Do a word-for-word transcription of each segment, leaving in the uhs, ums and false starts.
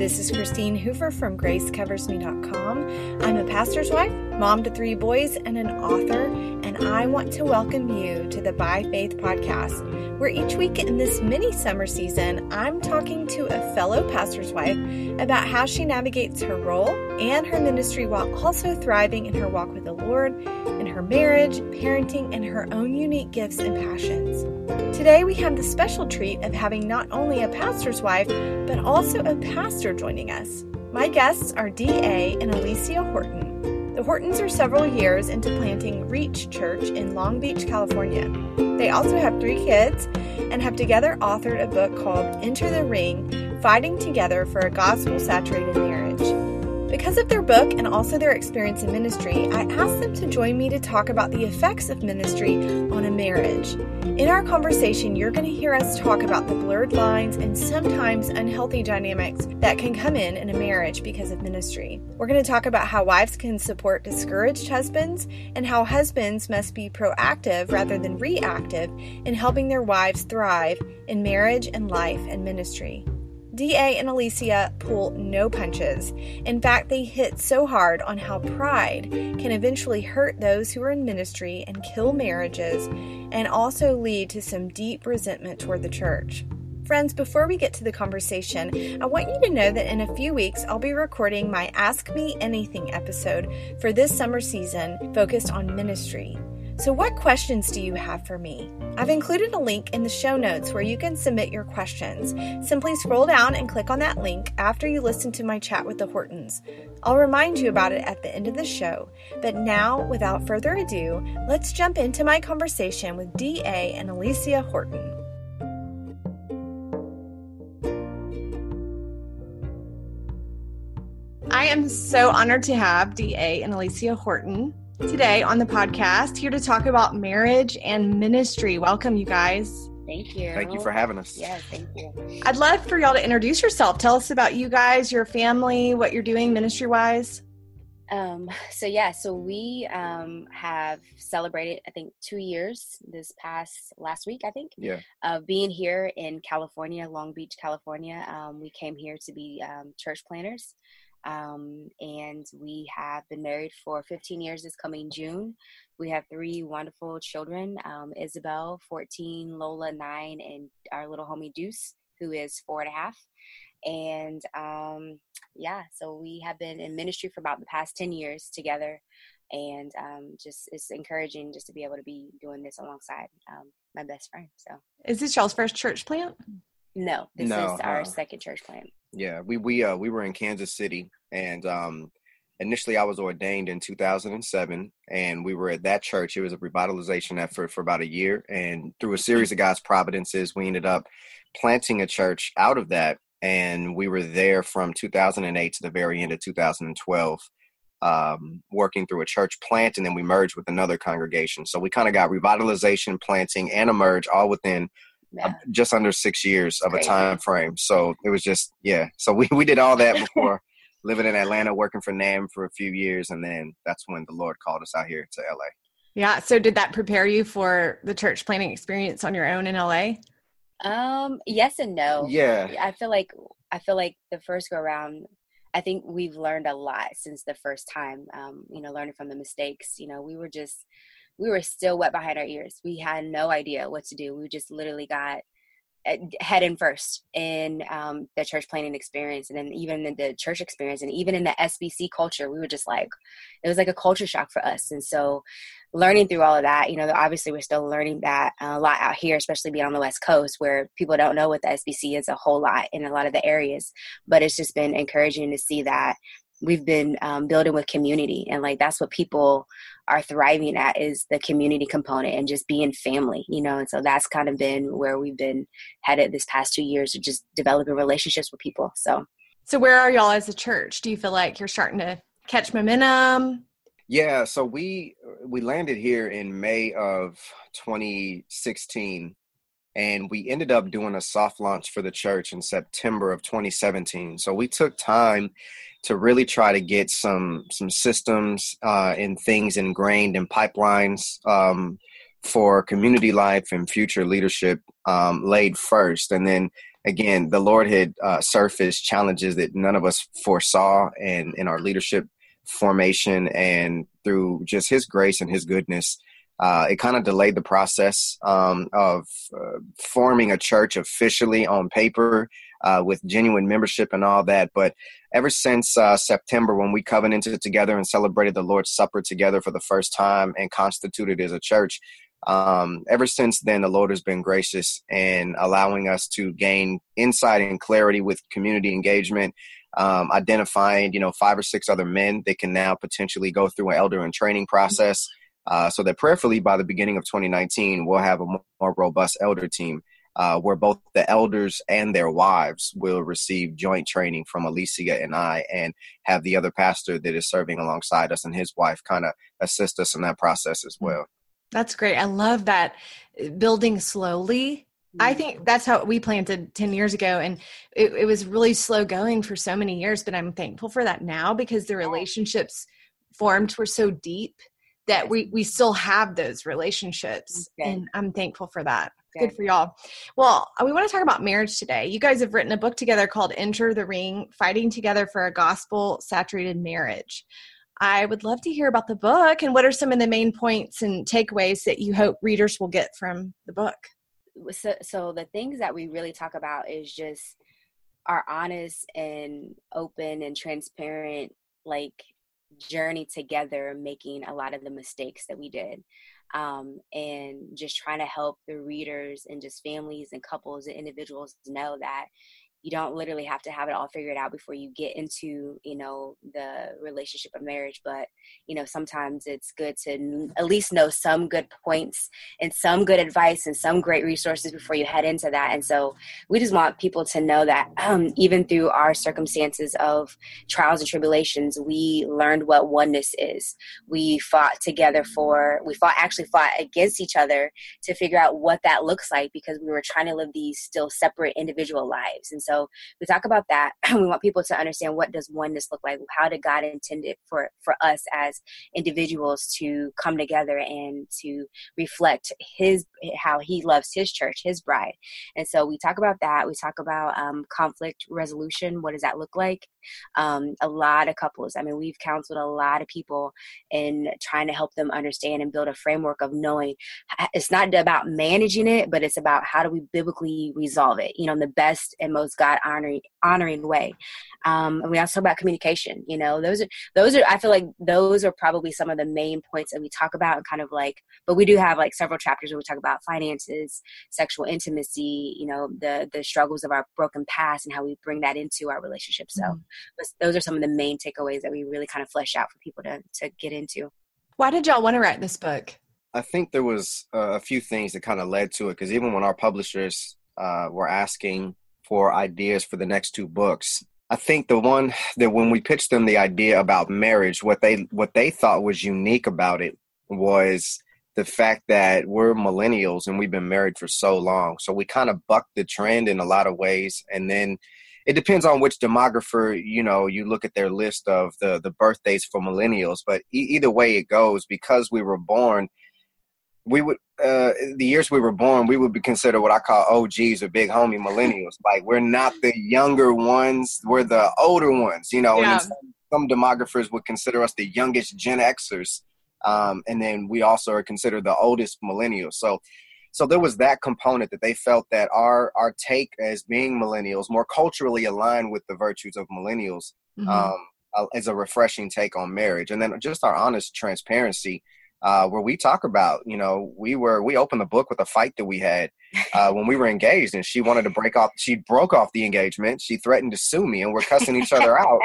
this is Christine Hoover from grace covers me dot com. I'm a pastor's wife, mom to three boys, and an author, and I want to welcome you to the By Faith podcast, where each week in this mini summer season, I'm talking to a fellow pastor's wife about how she navigates her role and her ministry while also thriving in her walk with the Lord, in her marriage, parenting, and her own unique gifts and passions. Today, we have the special treat of having not only a pastor's wife, but also a pastor joining us. My guests are D A and Alicia Horton. The Hortons are several years into planting Reach Church in Long Beach, California. They also have three kids and have together authored a book called Enter the Ring, Fighting Together for a Gospel-Saturated Marriage. Because of their book and also their experience in ministry, I asked them to join me to talk about the effects of ministry on a marriage. In our conversation, you're going to hear us talk about the blurred lines and sometimes unhealthy dynamics that can come in in a marriage because of ministry. We're going to talk about how wives can support discouraged husbands and how husbands must be proactive rather than reactive in helping their wives thrive in marriage and life and ministry. D A and Alicia pull no punches. In fact, they hit so hard on how pride can eventually hurt those who are in ministry and kill marriages and also lead to some deep resentment toward the church. Friends, before we get to the conversation, I want you to know that in a few weeks, I'll be recording my Ask Me Anything episode for this summer season focused on ministry. So what questions do you have for me? I've included a link in the show notes where you can submit your questions. Simply scroll down and click on that link after you listen to my chat with the Hortons. I'll remind you about it at the end of the show. But now, without further ado, let's jump into my conversation with D A and Alicia Horton. I am so honored to have D A and Alicia Horton today on the podcast, here to talk about marriage and ministry. Welcome, you guys. Thank you. Thank you for having us. Yes, thank you. I'd love for y'all to introduce yourself. Tell us about you guys, your family, what you're doing ministry-wise. Um, so yeah, so we um, have celebrated, I think, two years this past last week, I think, yeah. of being here in California, Long Beach, California. Um, we came here to be um, church planners. Um, and we have been married for fifteen years this coming June. We have three wonderful children, um, Isabel, fourteen, Lola, nine, and our little homie Deuce, who is four and a half. And um, yeah, so we have been in ministry for about the past ten years together. And um, just it's encouraging just to be able to be doing this alongside um, my best friend. So, is this y'all's first church plant? No, this no, is our uh, second church plant. Yeah, we we uh we were in Kansas City, and um initially I was ordained in two thousand seven, and we were at that church. It was a revitalization effort for about a year, and through a series of God's providences, we ended up planting a church out of that, and we were there from two thousand eight to the very end of two thousand twelve, um, working through a church plant, and then we merged with another congregation. So we kind of got revitalization, planting, and a merge all within Yeah. Uh, just under six years of Crazy. a time frame. So it was just, yeah. So we, we did all that before living in Atlanta, working for NAM for a few years. And then that's when the Lord called us out here to L A. Yeah. So did that prepare you for the church planning experience on your own in L A? Um, yes and no. Yeah. I feel like, I feel like the first go around, I think we've learned a lot since the first time, um, you know, learning from the mistakes. You know, we were just, we were still wet behind our ears. We had no idea what to do. We just literally got head in first in um, the church planning experience, and then even in the church experience, and even in the S B C culture. We were just like, it was like a culture shock for us. And so learning through all of that, you know, obviously we're still learning that a lot out here, especially being on the West Coast, where people don't know what the S B C is a whole lot in a lot of the areas. But it's just been encouraging to see that we've been um, building with community, and like that's what people are thriving at, is the community component and just being family, you know. And so that's kind of been where we've been headed this past two years, of just developing relationships with people. So, so where are y'all as a church? Do you feel like you're starting to catch momentum? Yeah. So we we landed here in May of twenty sixteen, and we ended up doing a soft launch for the church in September of twenty seventeen. So we took time to really try to get some some systems uh, and things ingrained in pipelines um, for community life and future leadership um, laid first. And then again, the Lord had uh, surfaced challenges that none of us foresaw, and in our leadership formation, and through just his grace and his goodness, uh, it kind of delayed the process um, of uh, forming a church officially on paper uh, with genuine membership and all that. But ever since uh, September, when we covenanted together and celebrated the Lord's Supper together for the first time and constituted as a church, um, ever since then, the Lord has been gracious in allowing us to gain insight and clarity with community engagement, um, identifying, you know, five or six other men that can now potentially go through an elder and training process, uh, so that prayerfully by the beginning of twenty nineteen, we'll have a more robust elder team, uh, where both the elders and their wives will receive joint training from Alicia and I, and have the other pastor that is serving alongside us and his wife kind of assist us in that process as well. That's great. I love that, building slowly. I think that's how we planted ten years ago. And it, it was really slow going for so many years, but I'm thankful for that now, because the relationships formed were so deep that we, we still have those relationships. Okay. And I'm thankful for that. Okay. Good for y'all. Well, we want to talk about marriage today. You guys have written a book together called Enter the Ring, Fighting Together for a Gospel Saturated Marriage. I would love to hear about the book, and what are some of the main points and takeaways that you hope readers will get from the book? So, so the things that we really talk about is just our honest and open and transparent, like, journey together, making a lot of the mistakes that we did, um, and just trying to help the readers and just families and couples and individuals know that you don't literally have to have it all figured out before you get into, you know, the relationship of marriage. But, you know, sometimes it's good to n- at least know some good points and some good advice and some great resources before you head into that. And so we just want people to know that um, even through our circumstances of trials and tribulations, we learned what oneness is. We fought together for, we fought actually fought against each other to figure out what that looks like, because we were trying to live these still separate individual lives. And so we talk about that. We want people to understand, what does oneness look like? How did God intend it for, for us as individuals to come together and to reflect his, how he loves his church, his bride. And so we talk about that. We talk about um, conflict resolution. What does that look like? Um, a lot of couples. I mean, we've counseled a lot of people in trying to help them understand and build a framework of knowing it's not about managing it, but it's about how do we biblically resolve it, you know, in the best and most God honoring honoring way. Um, and we also talk about communication. You know, those are those are I feel like those are probably some of the main points that we talk about, and kind of like, but we do have like several chapters where we talk about finances, sexual intimacy, you know, the the struggles of our broken past and how we bring that into our relationship. So mm-hmm. those are some of the main takeaways that we really kind of flesh out for people to to get into. Why did y'all want to write this book? I think there was uh, a few things that kind of led to it, because even when our publishers uh, were asking for ideas for the next two books, I think the one that when we pitched them the idea about marriage, what they what they thought was unique about it was the fact that we're millennials and we've been married for so long. So we kind of bucked the trend in a lot of ways. And then it depends on which demographer, you know, you look at their list of the, the birthdays for millennials. But e- either way it goes, because we were born, we would, uh, the years we were born, we would be considered what I call O Gs, or big homie millennials. Like, we're not the younger ones, we're the older ones, you know. Yeah. And some, some demographers would consider us the youngest Gen Xers. Um, and then we also are considered the oldest millennials. So, so there was that component that they felt that our, our take as being millennials, more culturally aligned with the virtues of millennials, mm-hmm. um, uh, is a refreshing take on marriage. And then just our honest transparency, uh, where we talk about, you know, we were, we opened the book with a fight that we had uh, when we were engaged, and she wanted to break off, she broke off the engagement. She threatened to sue me, and we're cussing each other out.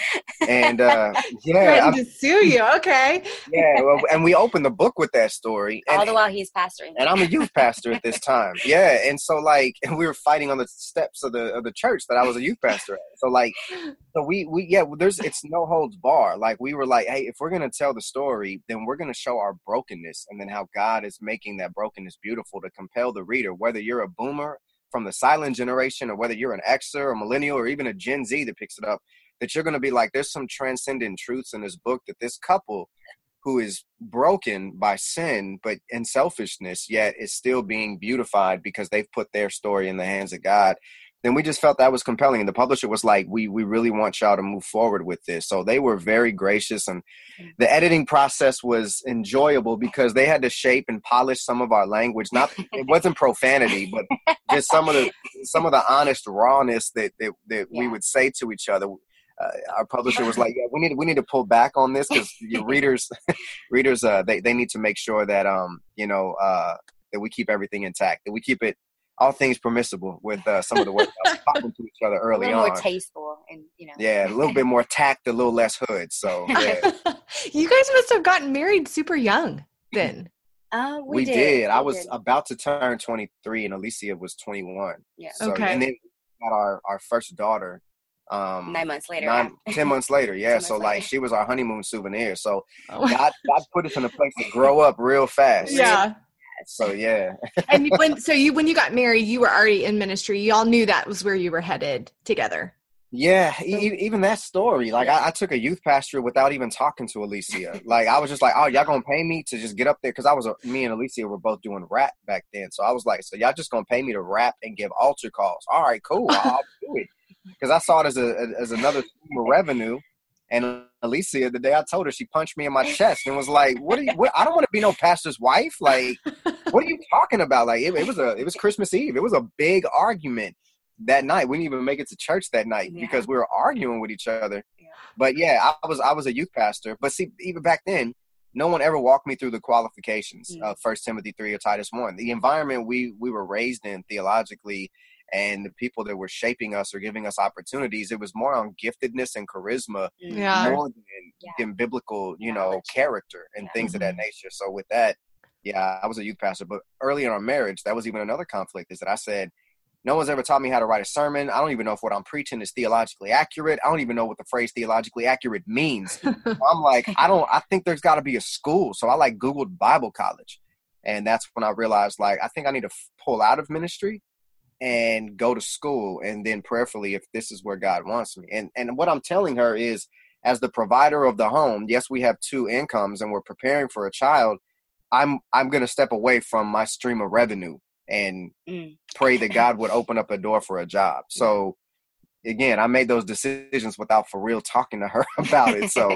And uh, yeah, threatened to sue you. Okay. Yeah. Well, and we opened the book with that story. And, all the while he's pastoring. And I'm a youth pastor at this time. Yeah. And so like, and we were fighting on the steps of the, of the church that I was a youth pastor at. So like, so we, we, yeah, there's, it's no holds bar. Like, we were like, hey, if we're going to tell the story, then we're going to show our brokenness, and then how God is making that brokenness beautiful to compel the reader, whether you're a boomer from the silent generation, or whether you're an Xer or millennial, or even a Gen Z that picks it up, that you're going to be like, there's some transcendent truths in this book that this couple who is broken by sin, but and selfishness, yet is still being beautified because they've put their story in the hands of God, then we just felt that was compelling. And the publisher was like, we we really want y'all to move forward with this. So they were very gracious, and the editing process was enjoyable because they had to shape and polish some of our language. Not it wasn't profanity, but just some of the some of the honest rawness that that, that yeah. we would say to each other. Uh, our publisher was like, yeah, we need we need to pull back on this because your readers readers uh they, they need to make sure that um you know uh that we keep everything intact, that we keep it all things permissible with uh, some of the work that was talking to each other early on. A little on. more tasteful and you know. Yeah, a little bit more tact, a little less hood. So yeah. You guys must have gotten married super young then. Uh, we, we did. did. We I was did. about to turn twenty-three and Alicia was twenty-one. Yeah. So, okay. And then we got our, our first daughter. Um, nine months later. Nine, yeah. ten months later. Yeah. months so later. like she was our honeymoon souvenir. So oh. God, God put us in a place to grow up real fast. Yeah. So yeah. And when so you when you got married, you were already in ministry. You all knew that was where you were headed together. Yeah, e- even that story. Like I, I took a youth pastor without even talking to Alicia. Like I was just like, "Oh, y'all gonna pay me to just get up there?" Because I was, a, me and Alicia were both doing rap back then. So I was like, "So y'all just gonna pay me to rap and give altar calls? All right, cool. I'll do it." Because I saw it as a as another stream of revenue. And Alicia, the day I told her, she punched me in my chest and was like, "What are you? What, I don't want to be no pastor's wife. Like, what are you talking about?" Like, it, it was a it was Christmas Eve. It was a big argument that night. We didn't even make it to church that night yeah. because we were arguing with each other. Yeah. But yeah, I was I was a youth pastor. But see, even back then, no one ever walked me through the qualifications mm. of First Timothy three or Titus one. The environment we we were raised in theologically, and the people that were shaping us or giving us opportunities, it was more on giftedness and charisma yeah. more than, yeah. than biblical, you know, character and yeah. things mm-hmm. of that nature. So with that, yeah, I was a youth pastor. But early in our marriage, that was even another conflict, is that I said, no one's ever taught me how to write a sermon. I don't even know if what I'm preaching is theologically accurate. I don't even know what the phrase theologically accurate means. So I'm like, I don't, I think there's got to be a school. So I like Googled Bible college. And that's when I realized, like, I think I need to f- pull out of ministry and go to school, and then prayerfully, if this is where God wants me. And and what I'm telling her is, as the provider of the home, yes, we have two incomes and we're preparing for a child. I'm I'm going to step away from my stream of revenue and mm. pray that God would open up a door for a job. So again, I made those decisions without for real talking to her about it. So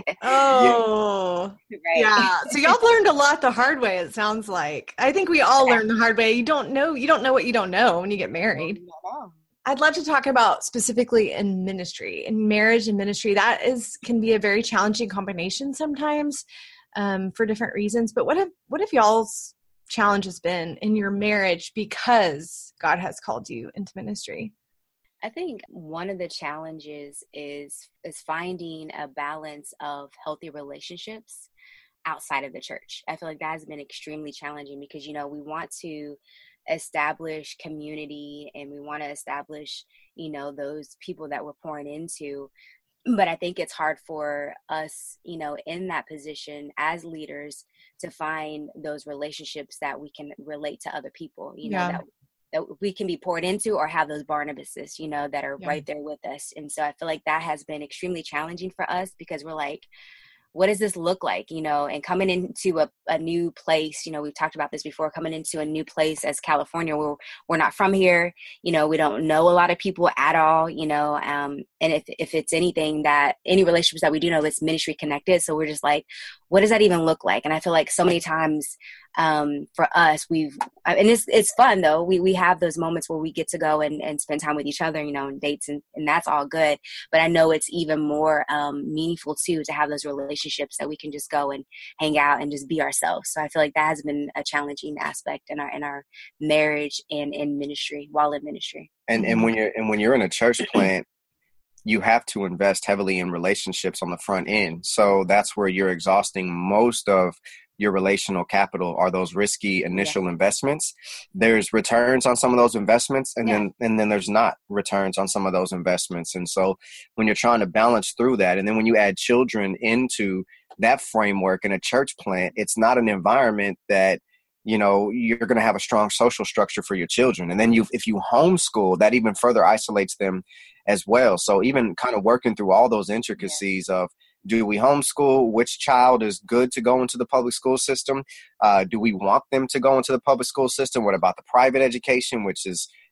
oh yeah. Right. yeah. So y'all learned a lot the hard way, it sounds like. I think we all learn the hard way. You don't know you don't know what you don't know when you get married. I'd love to talk about specifically in ministry, in marriage and ministry. That is can be a very challenging combination sometimes um, for different reasons. But what have what have y'all's challenge has been in your marriage because God has called you into ministry? I think one of the challenges is is finding a balance of healthy relationships outside of the church. I feel like that has been extremely challenging because, you know, we want to establish community and we want to establish, you know, those people that we're pouring into. But I think it's hard for us, you know, in that position as leaders to find those relationships that we can relate to other people, you know, yeah. that that we can be poured into or have those Barnabases, you know, that are yeah. right there with us. And so I feel like that has been extremely challenging for us because we're like, what does this look like, you know, and coming into a, a new place, you know, we've talked about this before, coming into a new place as California, we're, we're not from here, you know, we don't know a lot of people at all, you know, um, and if, if it's anything that, any relationships that we do know, it's ministry connected. So we're just like, what does that even look like? And I feel like so many times um, for us, we've, and it's it's fun though, we we have those moments where we get to go and, and spend time with each other, you know, and dates, and, and that's all good. But I know it's even more um, meaningful too, to have those relationships that we can just go and hang out and just be ourselves. So I feel like that has been a challenging aspect in our in our marriage and in ministry, while in ministry. And and when you're and when you're in a church plant, you have to invest heavily in relationships on the front end. So that's where you're exhausting most of your relational capital, are those risky initial yeah. investments. There's returns on some of those investments, and yeah. then and then there's not returns on some of those investments. And so when you're trying to balance through that, and then when you add children into that framework in a church plant, it's not an environment that, you know, you're going to have a strong social structure for your children. And then you, if you homeschool, that even further isolates them as well. So even kind of working through all those intricacies yeah. of, do we homeschool? Which child is good to go into the public school system? Uh, do we want them to go into the public school system? What about the private education, which is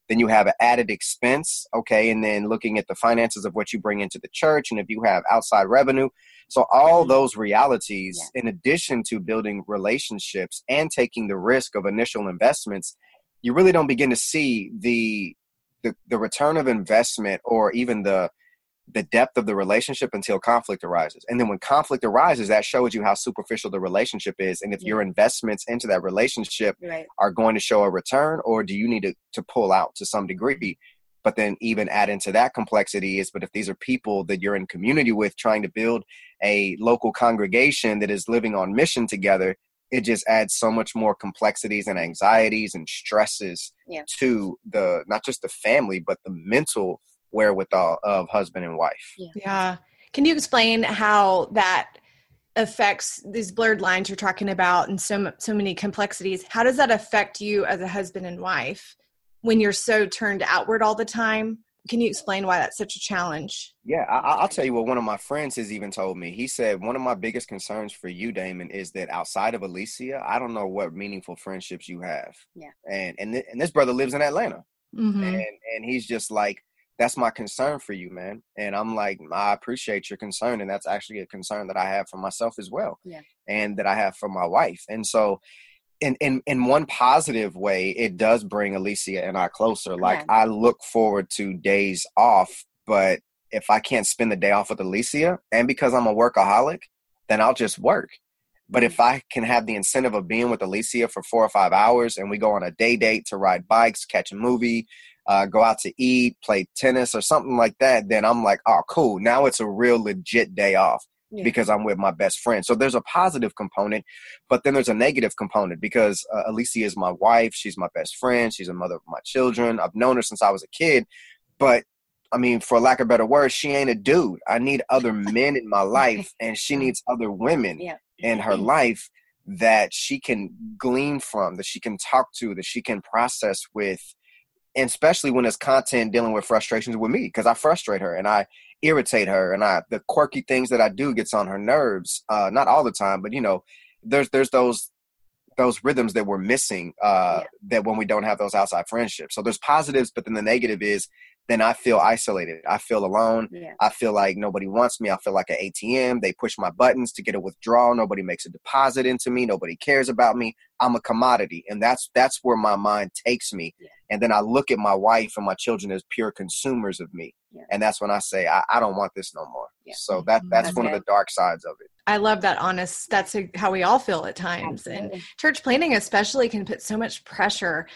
then you have an added expense. Okay. And then looking at the finances of what you bring into the church, and if you have outside revenue. So all those realities, yeah. in addition to building relationships and taking the risk of initial investments, you really don't begin to see the the, the return of investment or even the the depth of the relationship until conflict arises. And then when conflict arises, that shows you how superficial the relationship is. And if yeah. your investments into that relationship right. are going to show a return, or do you need to, to pull out to some degree? But then even add into that complexity is, but if these are people that you're in community with, trying to build a local congregation that is living on mission together, it just adds so much more complexities and anxieties and stresses yeah. to the, not just the family, but the mental wherewithal of husband and wife. Yeah. yeah. Can you explain how that affects these blurred lines you're talking about and so, so many complexities? How does that affect you as a husband and wife when you're so turned outward all the time? Can you explain why that's such a challenge? Yeah, I, I'll tell you what one of my friends has even told me. He said, one of my biggest concerns for you, Damon, is that outside of Alicia, I don't know what meaningful friendships you have. Yeah. And and, th- and this brother lives in Atlanta. Mm-hmm. And and he's just like, that's my concern for you, man. And I'm like, I appreciate your concern. And that's actually a concern that I have for myself as well. Yeah. And that I have for my wife. And so in, in, in one positive way, it does bring Alicia and I closer. Like yeah. I look forward to days off, but if I can't spend the day off with Alicia, and because I'm a workaholic, then I'll just work. But if I can have the incentive of being with Alicia for four or five hours and we go on a day date to ride bikes, catch a movie, uh, go out to eat, play tennis or something like that, then I'm like, oh, cool. Now it's a real legit day off yeah. because I'm with my best friend. So there's a positive component, but then there's a negative component because uh, Alicia is my wife. She's my best friend. She's a mother of my children. I've known her since I was a kid. But I mean, for lack of better words, she ain't a dude. I need other men in my life, and she needs other women yeah. in her life that she can glean from, that she can talk to, that she can process with. And especially when it's content dealing with frustrations with me, because I frustrate her and I irritate her, and I the quirky things that I do gets on her nerves. Uh, not all the time, but you know, there's there's those those rhythms that we're missing uh, yeah. that when we don't have those outside friendships. So there's positives, but then the negative is then I feel isolated. I feel alone. Yeah. I feel like nobody wants me. I feel like an A T M. They push my buttons to get a withdrawal. Nobody makes a deposit into me. Nobody cares about me. I'm a commodity. And that's that's where my mind takes me. Yeah. And then I look at my wife and my children as pure consumers of me. Yeah. And that's when I say, I, I don't want this no more. Yeah. So that that's, that's one good. of the dark sides of it. I love that honest. That's a, how we all feel at times. Absolutely. And church planning especially can put so much pressure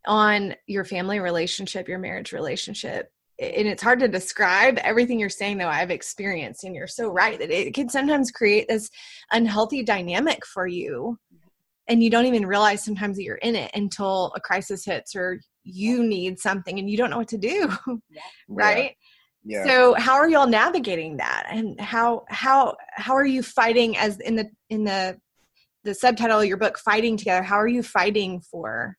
on your family relationship, your marriage relationship. And it's hard to describe everything you're saying, though. I've experienced, and you're so right that it can sometimes create this unhealthy dynamic for you. And you don't even realize sometimes that you're in it until a crisis hits or you need something and you don't know what to do. Yeah. Right. Yeah. So how are y'all navigating that? And how, how, how are you fighting, as in the, in the, the subtitle of your book, Fighting Together? How are you fighting for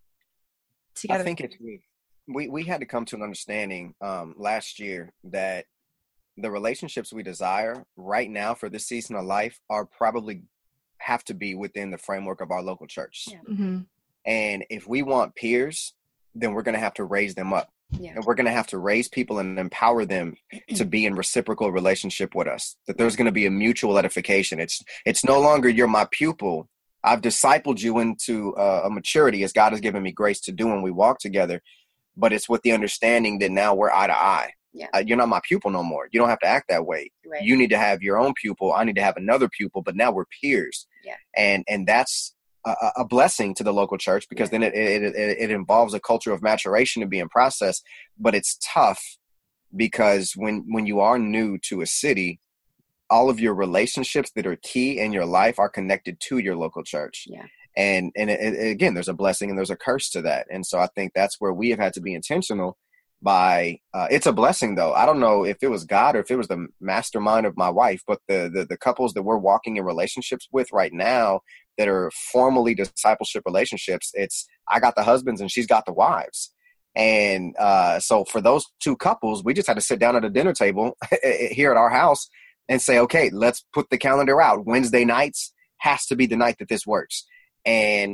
together? I think it's, we, we had to come to an understanding um, last year that the relationships we desire right now for this season of life are probably have to be within the framework of our local church. Yeah. Mm-hmm. And if we want peers, then we're going to have to raise them up. Yeah. And we're going to have to raise people and empower them to be in reciprocal relationship with us, that there's going to be a mutual edification. It's, it's no longer you're my pupil. I've discipled you into uh, a maturity as God has given me grace to do when we walk together. But it's with the understanding that now we're eye to eye. Yeah. Uh, you're not my pupil no more. You don't have to act that way. Right. You need to have your own pupil. I need to have another pupil, but now we're peers. Yeah. And, and that's a, a blessing to the local church, because yeah. then it, it, it, it involves a culture of maturation to be in process, but it's tough because when, when you are new to a city, all of your relationships that are key in your life are connected to your local church. Yeah. And, and it, it, again, there's a blessing and there's a curse to that. And so I think that's where we have had to be intentional by, uh, it's a blessing though. I don't know if it was God or if it was the mastermind of my wife, but the, the, the couples that we're walking in relationships with right now that are formally discipleship relationships, it's, I got the husbands and she's got the wives. And uh, so for those two couples, we just had to sit down at a dinner table here at our house and say, okay, let's put the calendar out. Wednesday nights has to be the night that this works. And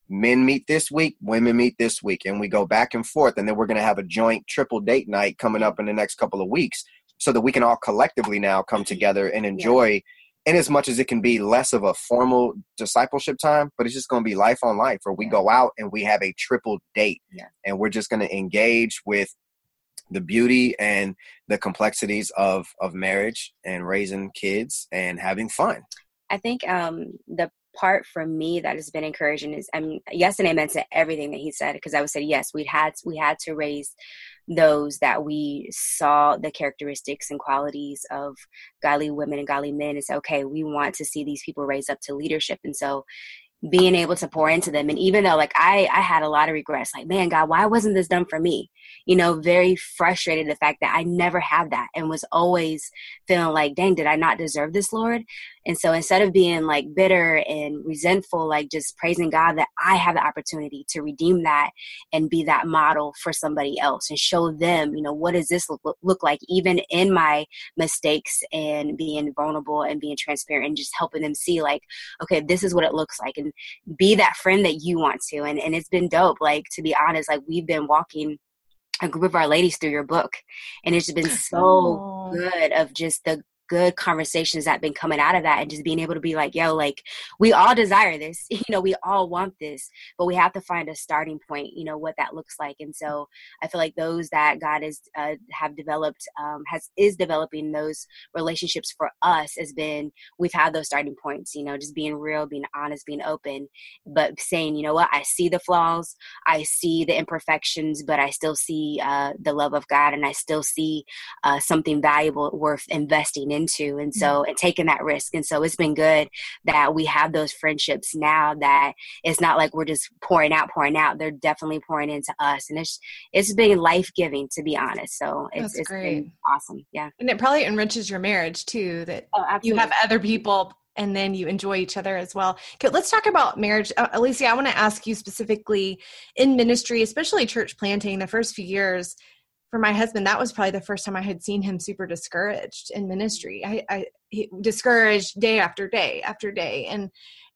men meet this week, women meet this week, and we go back and forth. And then we're going to have a joint triple date night coming up in the next couple of weeks so that we can all collectively now come together and enjoy, yeah. in as much as it can be less of a formal discipleship time, but it's just going to be life on life where we yeah. go out and we have a triple date yeah. and we're just going to engage with the beauty and the complexities of, of marriage and raising kids and having fun. I think um, the part for me that has been encouraging is, I mean, yes and amen to everything that he said, because I would say, yes, we had, we had to raise those that we saw the characteristics and qualities of godly women and godly men. It's okay. We want to see these people raised up to leadership. And so being able to pour into them. And even though like I, I had a lot of regrets, like, man, God, why wasn't this done for me? You know, very frustrated the fact that I never had that and was always feeling like, dang, did I not deserve this, Lord? And so instead of being like bitter and resentful, like just praising God that I have the opportunity to redeem that and be that model for somebody else and show them, you know, what does this look, look like even in my mistakes, and being vulnerable and being transparent and just helping them see like, okay, this is what it looks like, and be that friend that you want to. And, and it's been dope. Like, to be honest, like we've been walking a group of our ladies through your book, and it's been so oh. good of just the good conversations that have been coming out of that, and just being able to be like, yo, like we all desire this, you know, we all want this, but we have to find a starting point, you know, what that looks like. And so I feel like those that God is uh, have developed, um, has is developing those relationships for us has been, we've had those starting points, you know, just being real, being honest, being open, but saying, you know what, I see the flaws, I see the imperfections, but I still see uh, the love of God, and I still see uh, something valuable worth investing in into. And so, and taking that risk. And so it's been good that we have those friendships now, that it's not like we're just pouring out, pouring out. They're definitely pouring into us. And it's, it's been life-giving, to be honest. So it's, That's it's great. been awesome. Yeah. And it probably enriches your marriage too, that oh, you have other people and then you enjoy each other as well. Okay, let's talk about marriage. Uh, Alicia, I want to ask you specifically in ministry, especially church planting, the first few years. For my husband, that was probably the first time I had seen him super discouraged in ministry. I, I he, discouraged day after day after day. And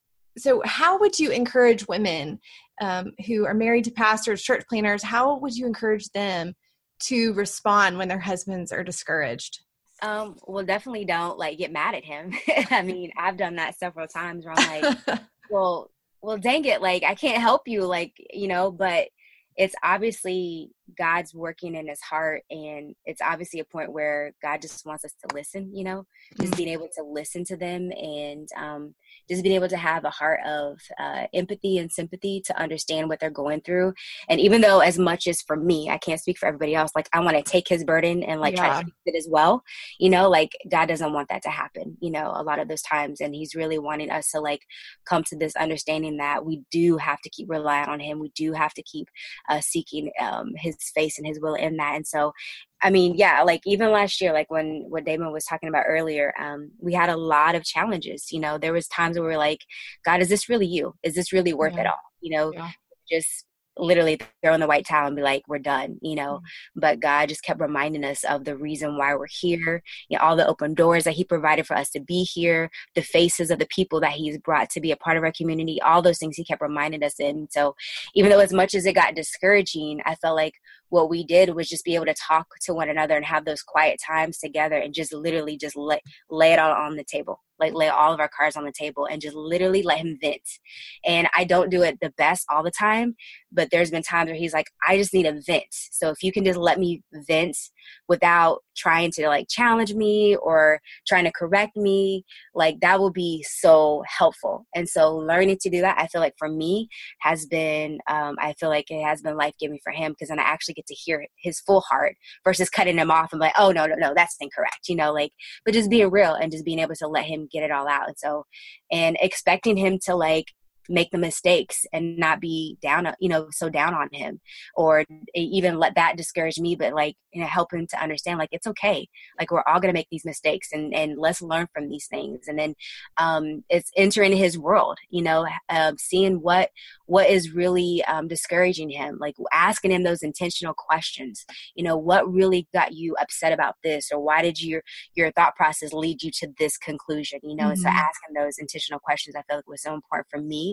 so how would you encourage women um, who are married to pastors, church planners, how would you encourage them to respond when their husbands are discouraged? Um, well, definitely don't like get mad at him. I mean, I've done that several times where I'm like, well, well, dang it. Like, I can't help you, like, you know, but it's obviously God's working in his heart, and it's obviously a point where God just wants us to listen, you know, just being able to listen to them, and um, just being able to have a heart of uh, empathy and sympathy to understand what they're going through. And even though, as much as for me, I can't speak for everybody else, like I want to take his burden and like yeah. try to fix it as well, you know, like God doesn't want that to happen, you know, a lot of those times. And he's really wanting us to like come to this understanding that we do have to keep relying on him. We do have to keep uh, seeking um, his face and his will in that. And so, I mean, yeah, like even last year, like when what Damon was talking about earlier, um, we had a lot of challenges. You know, there was times where we were like, God, is this really you? Is this really worth yeah. it all? You know, yeah. just literally throw in the white towel and be like, we're done, you know, mm-hmm. but God just kept reminding us of the reason why we're here, you know, all the open doors that he provided for us to be here, the faces of the people that he's brought to be a part of our community, all those things he kept reminding us in. So even though as much as it got discouraging, I felt like what we did was just be able to talk to one another and have those quiet times together and just literally just lay, lay it all on the table, like lay all of our cards on the table and just literally let him vent. And I don't do it the best all the time, but there's been times where he's like, I just need a vent. So if you can just let me vent without trying to like challenge me or trying to correct me, like that will be so helpful. And so learning to do that, I feel like for me has been, um, I feel like it has been life-giving for him, because then I actually get to hear his full heart versus cutting him off and like, oh, no, no, no, that's incorrect, you know, like, but just being real and just being able to let him get it all out. And so, and expecting him to like make the mistakes and not be down, you know, so down on him, or even let that discourage me, but like, you know, help him to understand, like, it's okay. Like, we're all going to make these mistakes, and, and let's learn from these things. And then um, it's entering his world, you know, uh, seeing what, what is really um, discouraging him, like asking him those intentional questions, you know, what really got you upset about this, or why did your, your thought process lead you to this conclusion, you know, mm-hmm. and so asking those intentional questions, I feel like was so important for me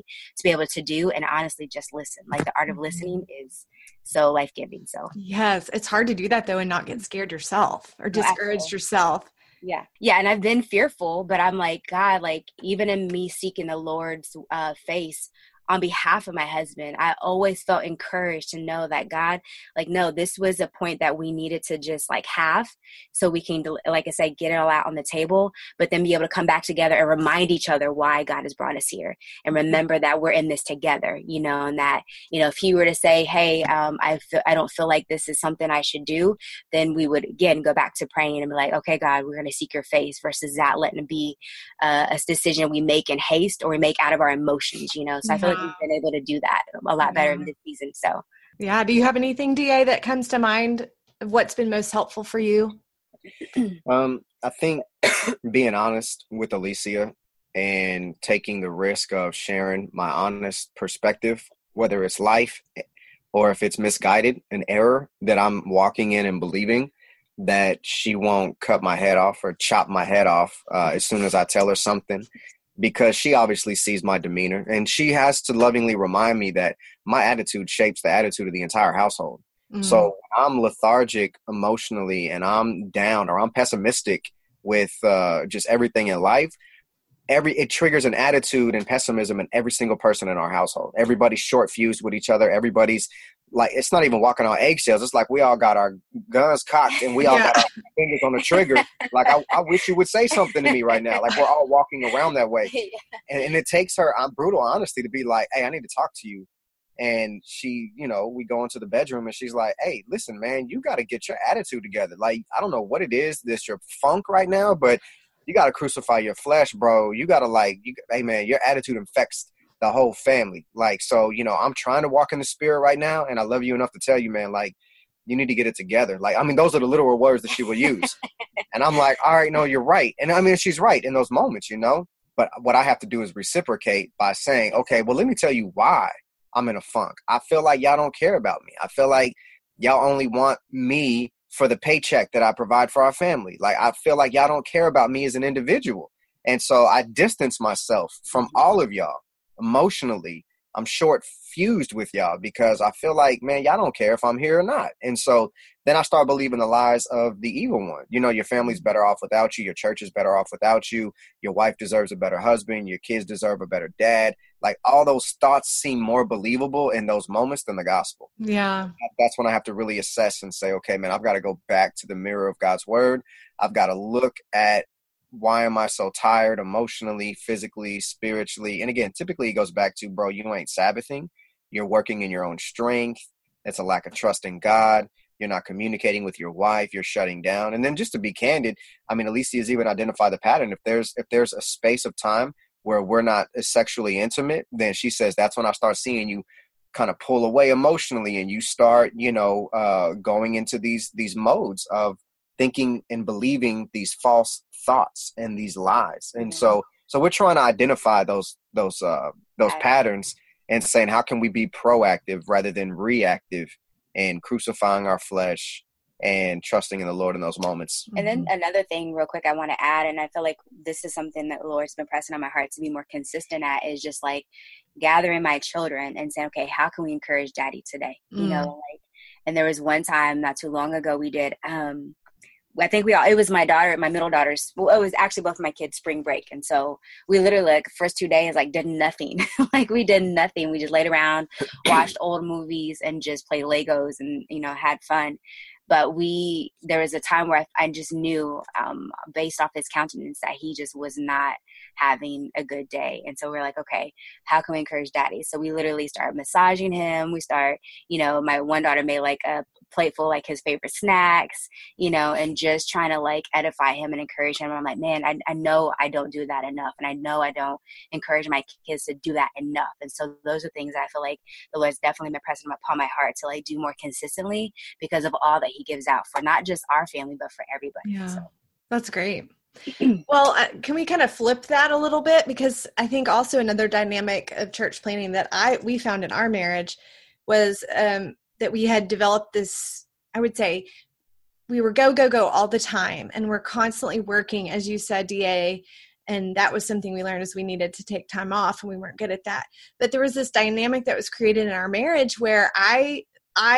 to be able to do and honestly just listen. Like the art of listening is so life-giving. So yes, it's hard to do that though and not get scared yourself or discouraged no, yourself. Yeah. Yeah. And I've been fearful, but I'm like, God, like even in me seeking the Lord's uh, face on behalf of my husband, I always felt encouraged to know that God, like, no, this was a point that we needed to just like have so we can, like I said, get it all out on the table, but then be able to come back together and remind each other why God has brought us here and remember that we're in this together, you know, and that, you know, if he were to say, hey, um, I feel, I don't feel like this is something I should do, then we would again go back to praying and be like, okay, God, we're going to seek your face versus that letting it be uh, a decision we make in haste or we make out of our emotions, you know? So I feel like we've been able to do that a lot better yeah. in this season. So yeah. Do you have anything, D A, that comes to mind of what's been most helpful for you? Um, I think being honest with Alicia and taking the risk of sharing my honest perspective, whether it's life or if it's misguided, an error that I'm walking in and believing, that she won't cut my head off or chop my head off uh, as soon as I tell her something. Because she obviously sees my demeanor and she has to lovingly remind me that my attitude shapes the attitude of the entire household. Mm. So when I'm lethargic emotionally and I'm down or I'm pessimistic with uh, just everything in life, every it triggers an attitude and pessimism in every single person in our household. Everybody's short fused with each other. Everybody's like, it's not even walking on eggshells. It's like we all got our guns cocked and we all yeah. got our fingers on the trigger. Like, I, I wish you would say something to me right now. Like, we're all walking around that way. And, and it takes her, I'm brutal honesty, to be like, hey, I need to talk to you. And she, you know, we go into the bedroom and she's like, hey, listen, man, you got to get your attitude together. Like, I don't know what it is, this your funk right now, but you got to crucify your flesh, bro. You got to like, you, hey, man, your attitude infects the whole family. Like, so, you know, I'm trying to walk in the spirit right now. And I love you enough to tell you, man, like, you need to get it together. Like, I mean, those are the literal words that she will use. And I'm like, all right, no, you're right. And I mean, she's right in those moments, you know, but what I have to do is reciprocate by saying, okay, well, let me tell you why I'm in a funk. I feel like y'all don't care about me. I feel like y'all only want me for the paycheck that I provide for our family. Like, I feel like y'all don't care about me as an individual. And so I distance myself from all of y'all. Emotionally, I'm short fused with y'all because I feel like, man, y'all don't care if I'm here or not. And so then I start believing the lies of the evil one. You know, your family's better off without you. Your church is better off without you. Your wife deserves a better husband. Your kids deserve a better dad. Like, all those thoughts seem more believable in those moments than the gospel. Yeah. That's when I have to really assess and say, okay, man, I've got to go back to the mirror of God's word. I've got to look at, why am I so tired emotionally, physically, spiritually? And again, typically it goes back to, bro, you ain't Sabbathing. You're working in your own strength. It's a lack of trust in God. You're not communicating with your wife. You're shutting down. And then just to be candid, I mean, Alicia has even identified the pattern. If there's if there's a space of time where we're not sexually intimate, then she says that's when I start seeing you kind of pull away emotionally and you start, you know, uh, going into these these modes of thinking and believing these false thoughts and these lies. And mm-hmm. so so we're trying to identify those those uh those right. patterns and saying, how can we be proactive rather than reactive and crucifying our flesh and trusting in the Lord in those moments. And then another thing real quick I want to add, and I feel like this is something that the Lord's been pressing on my heart to be more consistent at, is just like gathering my children and saying, okay, how can we encourage daddy today? Mm. You know, like, and there was one time not too long ago we did, um, I think we all, it was my daughter, my middle daughter's, well, it was actually both of my kids' spring break. And so we literally, like, first two days, like, did nothing. Like, we did nothing. We just laid around, watched old movies, and just played Legos and, you know, had fun. But we, there was a time where I, I just knew, um, based off his countenance, that he just was not having a good day. And so we're like, okay, how can we encourage daddy? So we literally start massaging him. We start, you know, my one daughter made like a plate full, like his favorite snacks, you know, and just trying to like edify him and encourage him. And I'm like, man, I, I know I don't do that enough. And I know I don't encourage my kids to do that enough. And so those are things I feel like the Lord's definitely been pressing upon my heart to like do more consistently because of all that he gives out for not just our family, but for everybody. Yeah, so. That's great. Well, uh, can we kind of flip that a little bit? Because I think also another dynamic of church planning that I we found in our marriage was um, that we had developed this, I would say, we were go, go, go all the time. And we're constantly working, as you said, D A, And that was something we learned is we needed to take time off, and we weren't good at that. But there was this dynamic that was created in our marriage where I,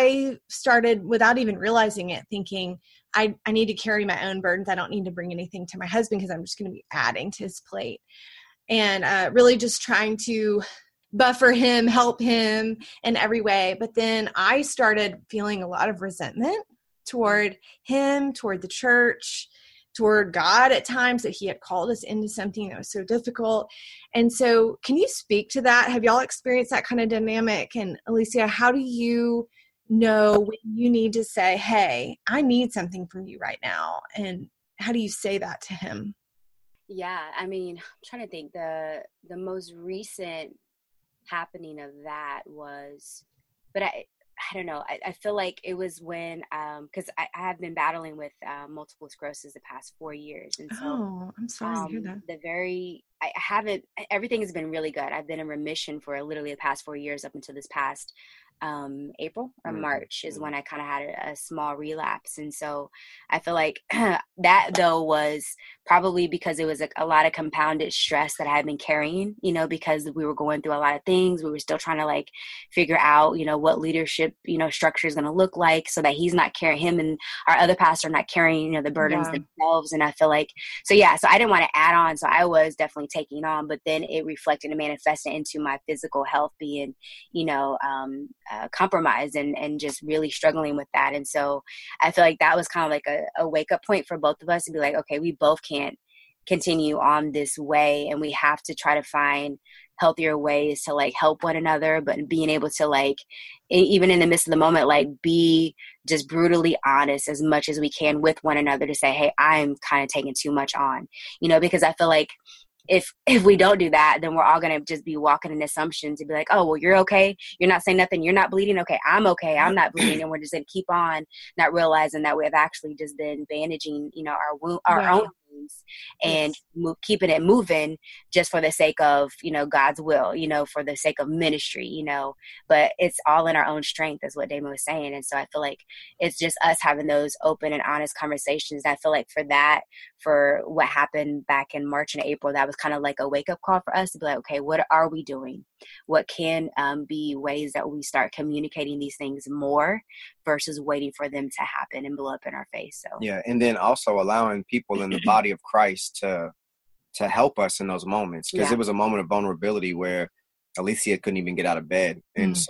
I started without even realizing it, thinking I, I need to carry my own burdens. I don't need to bring anything to my husband because I'm just going to be adding to his plate. And uh, really just trying to buffer him, help him in every way. But then I started feeling a lot of resentment toward him, toward the church, toward God at times, that he had called us into something that was so difficult. And so can you speak to that? Have y'all experienced that kind of dynamic? And Alicia, how do you know when you need to say, hey, I need something from you right now? And how do you say that to him? Yeah, I mean, I'm trying to think. The the most recent happening of that was, but I I don't know. I, I feel like it was when, um, because I, I have been battling with uh, multiple sclerosis the past four years. And so, oh, I'm sorry um, to hear that. The very, I haven't, everything has been really good. I've been in remission for literally the past four years up until this past um, April or March is when I kind of had a, a small relapse. And so I feel like that though was probably because it was a, a lot of compounded stress that I had been carrying, you know, because we were going through a lot of things. We were still trying to like figure out, you know, what leadership, you know, structure is going to look like so that he's not carrying, him and our other pastor not carrying, you know, the burdens Yeah. themselves. And I feel like, so yeah, so I didn't want to add on. So I was definitely taking on, but then it reflected and manifested into my physical health being, you know, um, uh, compromised and, and just really struggling with that. And so I feel like that was kind of like a, a wake up point for both of us to be like, okay, we both can't continue on this way. And we have to try to find healthier ways to like help one another, but being able to like, even in the midst of the moment, like be just brutally honest as much as we can with one another to say, hey, I'm kind of taking too much on, you know, because I feel like if if we don't do that, then we're all going to just be walking in assumption to be like, oh, well, you're okay. You're not saying nothing. You're not bleeding. Okay, I'm okay. I'm not bleeding. And we're just going to keep on not realizing that we have actually just been bandaging, you know, our wound, our Yeah. own wounds and Yes. move, keeping it moving just for the sake of, you know, God's will, you know, for the sake of ministry, you know, but it's all in our own strength is what Damon was saying. And so I feel like it's just us having those open and honest conversations. I feel like for that, for what happened back in March and April, that was kind of like a wake up call for us to be like, okay, what are we doing? What can um, be ways that we start communicating these things more versus waiting for them to happen and blow up in our face? So Yeah, and then also allowing people in the body of Christ to to help us in those moments, because Yeah. it was a moment of vulnerability where Alicia couldn't even get out of bed, and Mm. so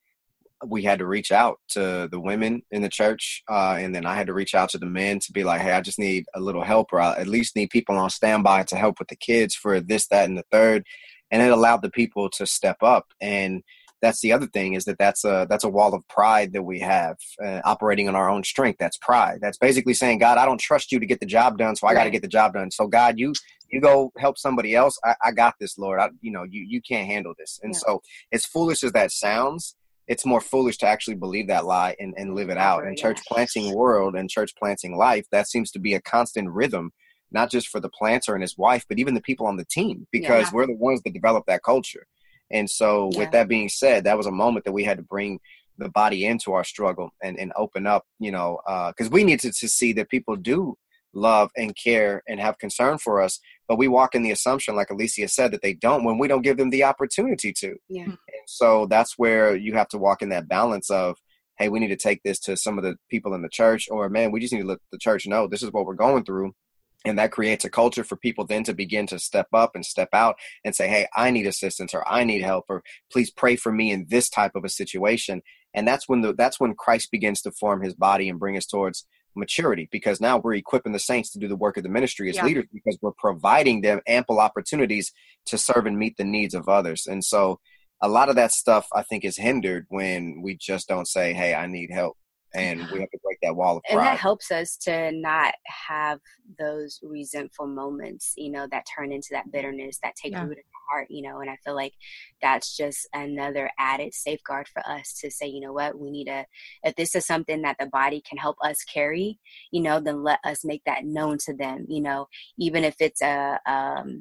we had to reach out to the women in the church, uh, and then I had to reach out to the men to be like, hey, I just need a little help, or I at least need people on standby to help with the kids for this, that, and the third. And it allowed the people to step up. And that's the other thing, is that that's a that's a wall of pride that we have, uh, operating on our own strength. That's pride. That's basically saying, God, I don't trust you to get the job done, so I got to Right. get the job done. So God, you you go help somebody else. I, I got this, Lord. I, you know, you you can't handle this. And Yeah. so, as foolish as that sounds, it's more foolish to actually believe that lie and, and live it out. In Yeah. church planting world and church planting life, that seems to be a constant rhythm, not just for the planter and his wife, but even the people on the team, because Yeah. we're the ones that develop that culture. And so Yeah. with that being said, that was a moment that we had to bring the body into our struggle and, and open up, you know, because uh, we need to, to see that people do love and care and have concern for us, but we walk in the assumption, like Alicia said, that they don't when we don't give them the opportunity to. Yeah. And so that's where you have to walk in that balance of, hey, we need to take this to some of the people in the church, or man, we just need to let the church know this is what we're going through. And that creates a culture for people then to begin to step up and step out and say, hey, I need assistance, or I need help, or please pray for me in this type of a situation. And that's when the that's when Christ begins to form his body and bring us towards maturity, because now we're equipping the saints to do the work of the ministry as Yeah. leaders, because we're providing them ample opportunities to serve and meet the needs of others. And so a lot of that stuff, I think, is hindered when we just don't say, hey, I need help. And we have to break that wall of pride. And that helps us to not have those resentful moments, you know, that turn into that bitterness that take Yeah. root in the heart, you know. And I feel like that's just another added safeguard for us to say, you know what, we need to, if this is something that the body can help us carry, you know, then let us make that known to them, you know, even if it's a, um,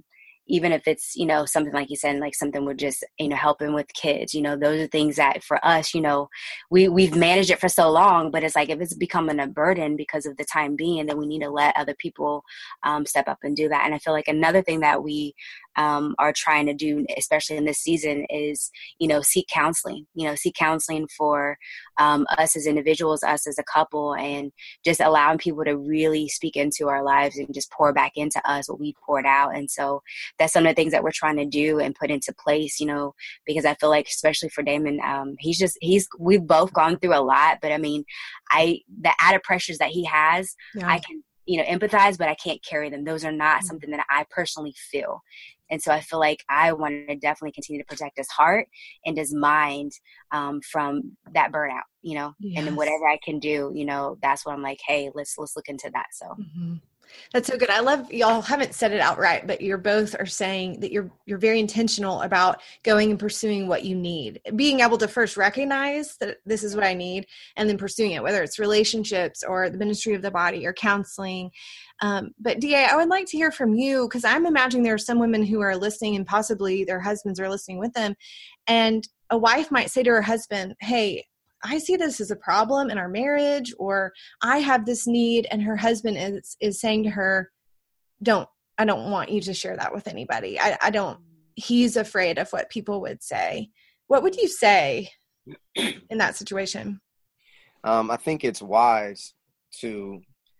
even if it's, you know, something like you said, like something with just, you know, helping with kids, you know, those are things that for us, you know, we, we've managed it for so long, but it's like, if it's becoming a burden because of the time being, then we need to let other people um, step up and do that. And I feel like another thing that we um, are trying to do, especially in this season, is, you know, seek counseling, you know, seek counseling for um, us as individuals, us as a couple, and just allowing people to really speak into our lives and just pour back into us what we poured out. And so that's some of the things that we're trying to do and put into place, you know, because I feel like, especially for Damon, um, he's just, he's, we've both gone through a lot, but I mean, I, the added pressures that he has, yeah. I can, you know, empathize, but I can't carry them. Those are not mm-hmm. something that I personally feel. And so I feel like I want to definitely continue to protect his heart and his mind um, from that burnout, you know, yes. and then whatever I can do, you know, that's what I'm like, hey, let's, let's look into that. So. Mm-hmm. That's so good. I love, y'all haven't said it outright, but you're both are saying that you're, you're very intentional about going and pursuing what you need, being able to first recognize that this is what I need, and then pursuing it, whether it's relationships or the ministry of the body or counseling. Um, but D A, I would like to hear from you, because I'm imagining there are some women who are listening and possibly their husbands are listening with them. And a wife might say to her husband, hey, I see this as a problem in our marriage, or I have this need, and her husband is, is saying to her, don't, I don't want you to share that with anybody. I, I don't, he's afraid of what people would say. What would you say in that situation? Um, I think it's wise to,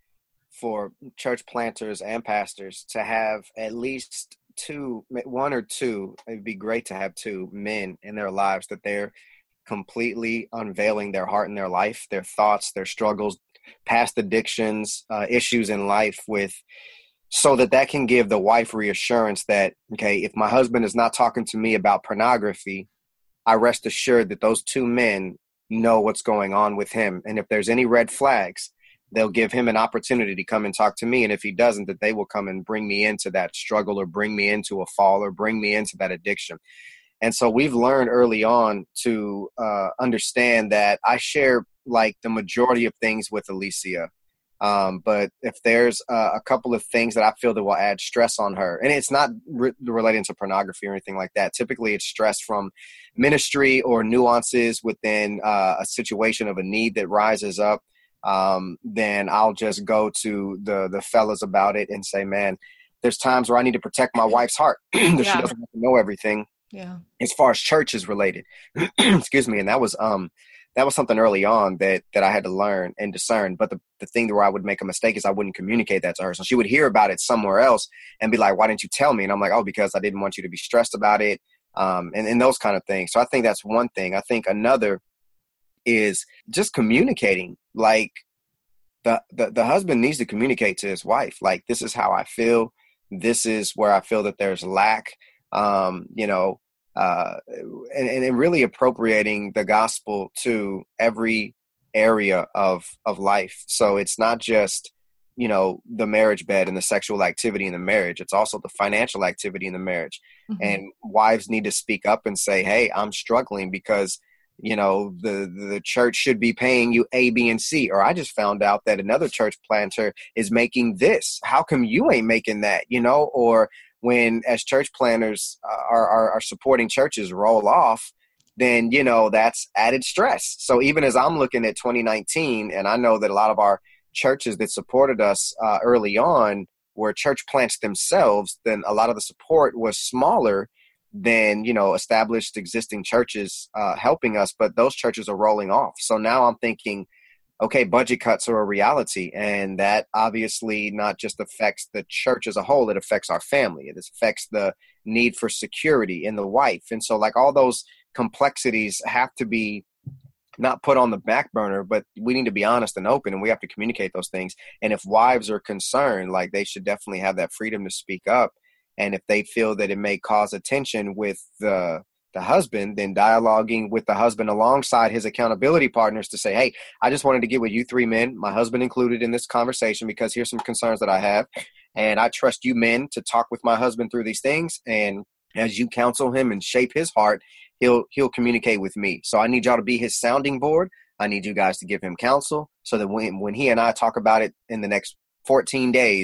for church planters and pastors to have at least two, one or two, it'd be great to have two men in their lives that they're completely unveiling their heart and their life, their thoughts, their struggles, past addictions, uh, issues in life with, so that that can give the wife reassurance that, okay, if my husband is not talking to me about pornography, I rest assured that those two men know what's going on with him. And if there's any red flags, they'll give him an opportunity to come and talk to me. And if he doesn't, that they will come and bring me into that struggle, or bring me into a fall, or bring me into that addiction. And so we've learned early on to uh, understand that I share like the majority of things with Alicia. Um, but if there's uh, a couple of things that I feel that will add stress on her, and it's not re- related to pornography or anything like that. Typically it's stress from ministry or nuances within uh, a situation of a need that rises up. Um, then I'll just go to the, the fellas about it and say, man, there's times where I need to protect my wife's heart that yeah. she doesn't have to know everything. Yeah. As far as church is related, excuse me. And that was, um, that was something early on that, that I had to learn and discern. But the, the thing where I would make a mistake is I wouldn't communicate that to her. So she would hear about it somewhere else and be like, why didn't you tell me? And I'm like, oh, because I didn't want you to be stressed about it. Um, and, and those kind of things. So I think that's one thing. I think another is just communicating. Like the, the, the husband needs to communicate to his wife. Like, this is how I feel. This is where I feel that there's lack. Um, you know, uh, and, and really appropriating the gospel to every area of, of life. So it's not just, you know, the marriage bed and the sexual activity in the marriage. It's also the financial activity in the marriage. Mm-hmm. And wives need to speak up and say, hey, I'm struggling because, you know, the, the church should be paying you A, B, and C, or I just found out that another church planter is making this. How come you ain't making that, you know? Or when as church planners are, are, are supporting churches roll off, then, you know, that's added stress. So even as I'm looking at twenty nineteen, and I know that a lot of our churches that supported us uh, early on were church plants themselves, then a lot of the support was smaller than, you know, established existing churches uh, helping us, but those churches are rolling off. So now I'm thinking, okay, budget cuts are a reality, and that obviously not just affects the church as a whole, it affects our family. It affects the need for security in the wife. And so like all those complexities have to be not put on the back burner, but we need to be honest and open, and we have to communicate those things. And if wives are concerned, like they should definitely have that freedom to speak up. And if they feel that it may cause a tension with the the husband, then dialoguing with the husband alongside his accountability partners to say, hey, I just wanted to get with you three men, my husband included, in this conversation, because here's some concerns that I have. And I trust you men to talk with my husband through these things. And as you counsel him and shape his heart, he'll he'll communicate with me. So I need y'all to be his sounding board. I need you guys to give him counsel so that when, when he and I talk about it in the next fourteen days,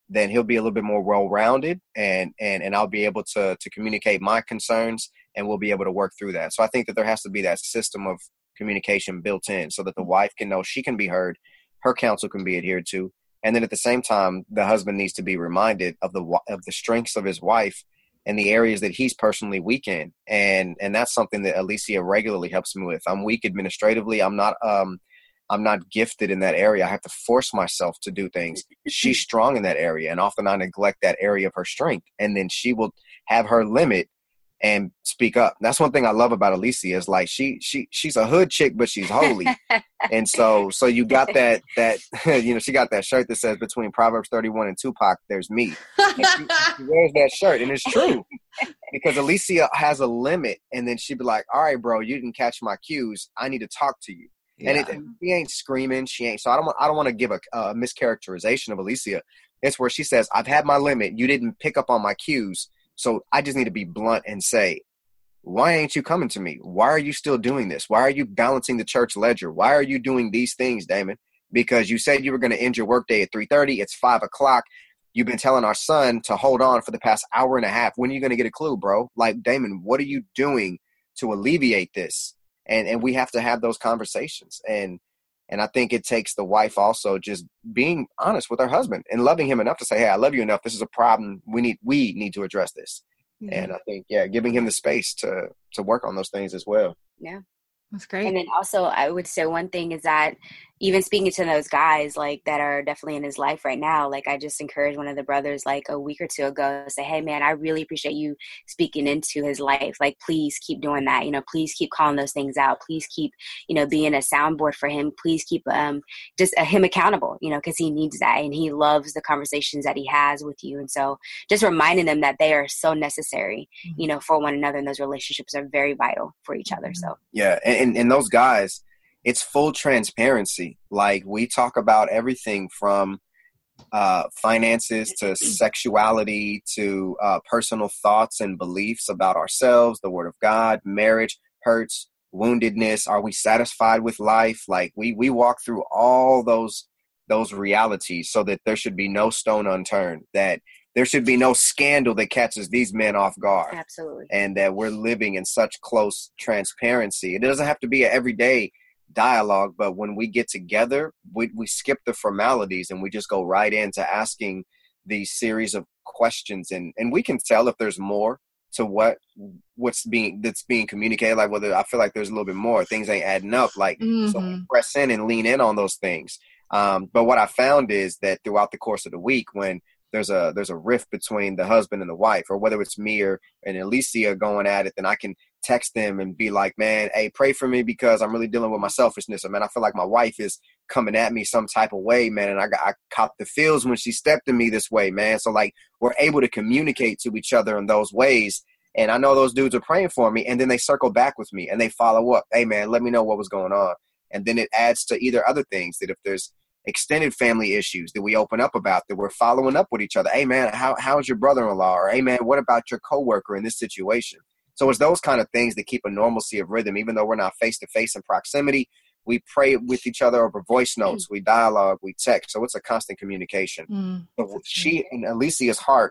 then he'll be a little bit more well-rounded, and and and I'll be able to to communicate my concerns, and we'll be able to work through that. So I think that there has to be that system of communication built in so that the wife can know she can be heard, her counsel can be adhered to. And then at the same time, the husband needs to be reminded of the of the strengths of his wife and the areas that he's personally weak in. And and that's something that Alicia regularly helps me with. I'm weak administratively. I'm not um I'm not gifted in that area. I have to force myself to do things. She's strong in that area, and often I neglect that area of her strength. And then she will have her limit and speak up. That's one thing I love about Alicia is like she she she's a hood chick, but she's holy. And so so you got that that you know, she got that shirt that says between Proverbs thirty-one and Tupac, there's me. And she, she wears that shirt, and it's true. Because Alicia has a limit, and then she'd be like, all right, bro, you didn't catch my cues. I need to talk to you. Yeah. And it, she ain't screaming. She ain't. So I don't want, I don't want to give a, a mischaracterization of Alicia. It's where she says, I've had my limit. You didn't pick up on my cues. So I just need to be blunt and say, why ain't you coming to me? Why are you still doing this? Why are you balancing the church ledger? Why are you doing these things, Damon? Because you said you were going to end your workday at three thirty. It's five o'clock. You've been telling our son to hold on for the past hour and a half. When are you going to get a clue, bro? Like, Damon, what are you doing to alleviate this? And and we have to have those conversations. And and I think it takes the wife also just being honest with her husband and loving him enough to say, hey, I love you enough. This is a problem. We need we need to address this. Mm-hmm. And I think, yeah, giving him the space to to work on those things as well. Yeah. That's great. And then also I would say one thing is that even speaking to those guys like that are definitely in his life right now, like I just encouraged one of the brothers like a week or two ago to say, hey man, I really appreciate you speaking into his life. Like, please keep doing that. You know, please keep calling those things out. Please keep, you know, being a soundboard for him. Please keep um, just uh, him accountable, you know, because he needs that. And he loves the conversations that he has with you. And so just reminding them that they are so necessary, you know, for one another. And those relationships are very vital for each other. So, yeah. And, and, and those guys, it's full transparency. Like, we talk about everything from uh, finances to sexuality to uh, personal thoughts and beliefs about ourselves, the Word of God, marriage, hurts, woundedness. Are we satisfied with life? Like, we we walk through all those those realities so that there should be no stone unturned, that there should be no scandal that catches these men off guard. Absolutely. And that we're living in such close transparency. It doesn't have to be an everyday dialogue, but when we get together, we, we skip the formalities and we just go right into asking these series of questions. And, and we can tell if there's more to what what's being that's being communicated. Like, whether I feel like there's a little bit more, things ain't adding up. Like, mm-hmm. So we press in and lean in on those things. Um, but what I found is that throughout the course of the week, when there's a there's a rift between the husband and the wife, or whether it's me or and Alicia going at it, then I can text them and be like, man, hey, pray for me because I'm really dealing with my selfishness. I mean, I feel like my wife is coming at me some type of way, man. And I got I caught the feels when she stepped in me this way, man. So like, we're able to communicate to each other in those ways. And I know those dudes are praying for me. And then they circle back with me and they follow up. Hey, man, let me know what was going on. And then it adds to either other things, that if there's extended family issues that we open up about, that we're following up with each other. Hey man, how how's your brother-in-law? Or hey man, what about your coworker in this situation? So it's those kind of things that keep a normalcy of rhythm, even though we're not face to face in proximity. We pray with each other over voice notes, mm. we dialogue, we text. So it's a constant communication. Mm, so she and Alicia's heart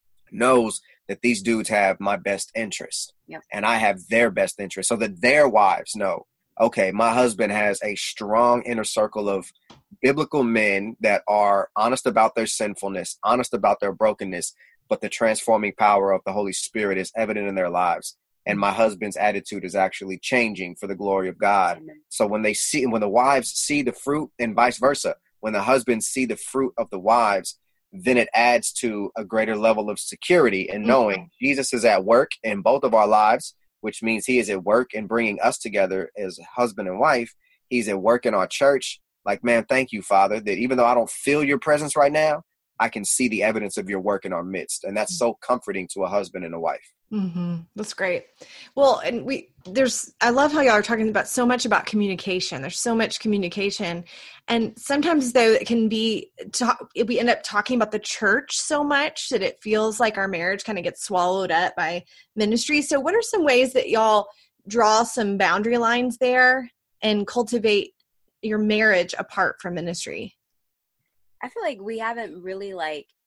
knows that these dudes have my best interest, yep. and I have their best interest, so that their wives know, okay, my husband has a strong inner circle of biblical men that are honest about their sinfulness, honest about their brokenness, but the transforming power of the Holy Spirit is evident in their lives. And my husband's attitude is actually changing for the glory of God. Amen. So when they see, when the wives see the fruit, and vice versa, when the husbands see the fruit of the wives, then it adds to a greater level of security in knowing mm-hmm. Jesus is at work in both of our lives, which means he is at work in bringing us together as husband and wife. He's at work in our church. Like, man, thank you, Father, that even though I don't feel your presence right now, I can see the evidence of your work in our midst. And that's so comforting to a husband and a wife. Mm-hmm. That's great. Well, and we, there's, I love how y'all are talking about so much about communication. There's so much communication. And sometimes though it can be, talk, we end up talking about the church so much that it feels like our marriage kind of gets swallowed up by ministry. So what are some ways that y'all draw some boundary lines there and cultivate your marriage apart from ministry? I feel like we haven't really like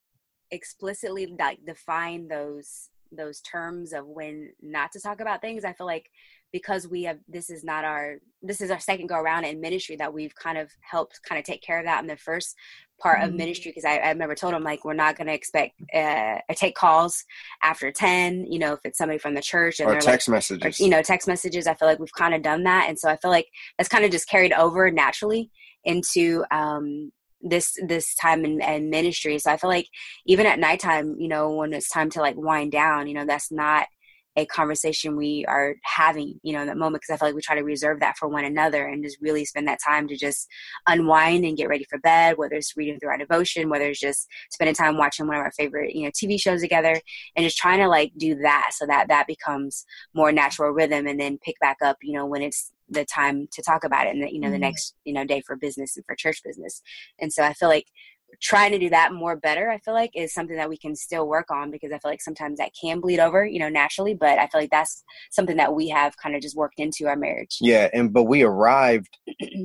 explicitly like define those those terms of when not to talk about things. I feel like because we have, this is not our, this is our second go around in ministry, that we've kind of helped kind of take care of that in the first part mm-hmm. of ministry. Cause I, I remember told them like, we're not going to expect, uh, or take calls after ten, you know, if it's somebody from the church and or they're text like, messages, or, you know, text messages. I feel like we've kind of done that. And so I feel like that's kind of just carried over naturally into, um, this this time in, in ministry. So I feel like even at nighttime, you know, when it's time to like wind down, you know, that's not a conversation we are having, you know, in that moment, because I feel like we try to reserve that for one another and just really spend that time to just unwind and get ready for bed, whether it's reading through our devotion, whether it's just spending time watching one of our favorite, you know, T V shows together, and just trying to like do that so that that becomes more natural rhythm, and then pick back up, you know, when it's the time to talk about it, and the, you know, mm-hmm. the next, you know, day for business and for church business. And so I feel like trying to do that more better, I feel like, is something that we can still work on, because I feel like sometimes that can bleed over, you know, naturally, but I feel like that's something that we have kind of just worked into our marriage. Yeah. And, but we arrived,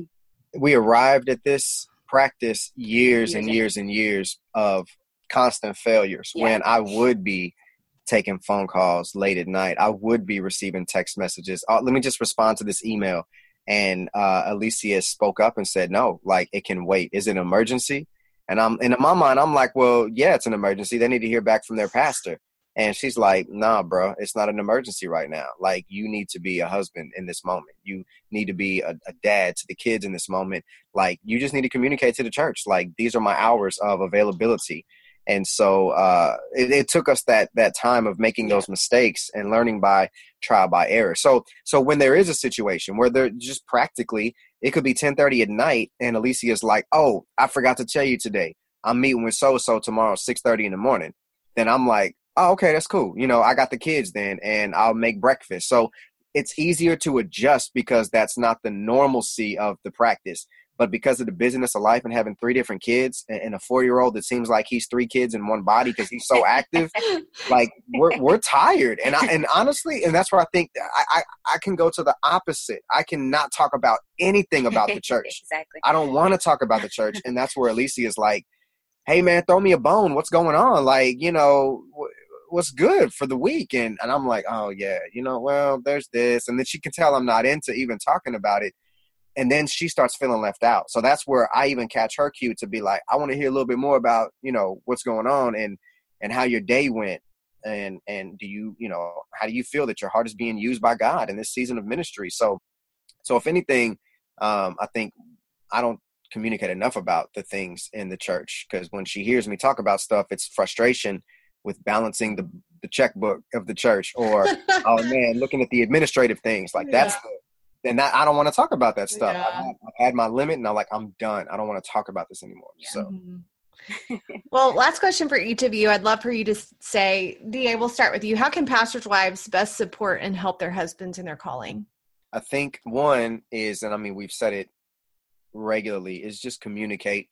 we arrived at this practice years, years and years and years of constant failures yeah. when I would be taking phone calls late at night. I would be receiving text messages. Uh, let me just respond to this email. And uh, Alicia spoke up and said, no, like it can wait. Is it an emergency? And I'm, and in my mind, I'm like, well, yeah, it's an emergency. They need to hear back from their pastor. And she's like, nah, bro, it's not an emergency right now. Like, you need to be a husband in this moment. You need to be a, a dad to the kids in this moment. Like, you just need to communicate to the church. Like, these are my hours of availability. And so uh, it, it took us that that time of making those mistakes and learning by trial by error. So so when there is a situation where they're just practically, it could be ten thirty at night and Alicia is like, oh, I forgot to tell you today, I'm meeting with so-so tomorrow, six thirty in the morning. Then I'm like, oh, okay, that's cool. You know, I got the kids then and I'll make breakfast. So it's easier to adjust because that's not the normalcy of the practice. But because of the busyness of life and having three different kids and a four-year-old that seems like he's three kids in one body because he's so active, like we're we're tired. And I, and honestly, and that's where I think I, I, I can go to the opposite. I cannot talk about anything about the church. Exactly. I don't want to talk about the church. And that's where Alicia is like, hey, man, throw me a bone. What's going on? Like, you know, what's good for the week? And, and I'm like, oh, yeah, you know, well, there's this. And then she can tell I'm not into even talking about it. And then she starts feeling left out. So that's where I even catch her cue to be like, I want to hear a little bit more about, you know, what's going on and, and how your day went. And, and do you, you know, how do you feel that your heart is being used by God in this season of ministry? So, so if anything, um, I think I don't communicate enough about the things in the church, because when she hears me talk about stuff, it's frustration with balancing the, the checkbook of the church, or, oh man, looking at the administrative things. Like that's, yeah. the, And that, I don't want to talk about that stuff. Yeah. I've, I've had my limit, and I'm like, I'm done. I don't want to talk about this anymore. Yeah. So, mm-hmm. Well, last question for each of you. I'd love for you to say, D A, we'll start with you. How can pastors' wives best support and help their husbands in their calling? I think one is, and I mean, we've said it regularly, is just communicate.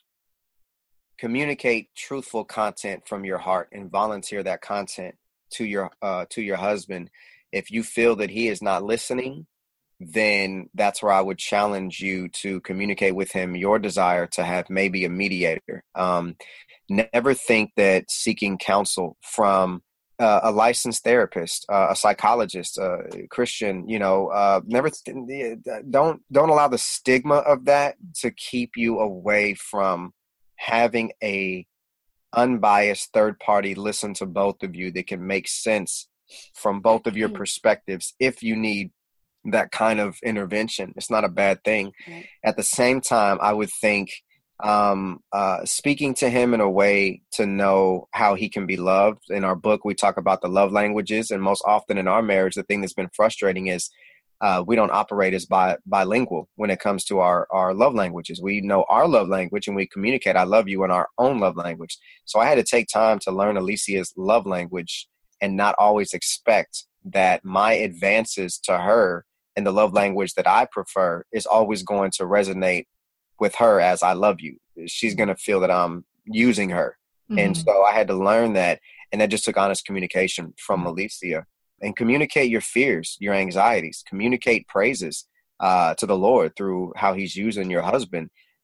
Communicate truthful content from your heart and volunteer that content to your uh, to your husband. If you feel that he is not listening, then that's where I would challenge you to communicate with him your desire to have maybe a mediator. Um, never think that seeking counsel from uh, a licensed therapist, uh, a psychologist, a Christian, you know, uh, never th- don't don't allow the stigma of that to keep you away from having a unbiased third party listen to both of you that can make sense from both of your perspectives. If you need that kind of intervention, it's not a bad thing. Right. At the same time, I would think um, uh, speaking to him in a way to know how he can be loved. In our book, we talk about the love languages, and most often in our marriage, the thing that's been frustrating is uh, we don't operate as bi- bilingual when it comes to our, our love languages. We know our love language and we communicate I love you in our own love language. So I had to take time to learn Alicia's love language and not always expect that my advances to her and the love language that I prefer is always going to resonate with her as I love you. She's going to feel that I'm using her. Mm-hmm. And so I had to learn that. And that just took honest communication from Alicia. And communicate your fears, your anxieties, communicate praises uh, to the Lord through how he's using your husband.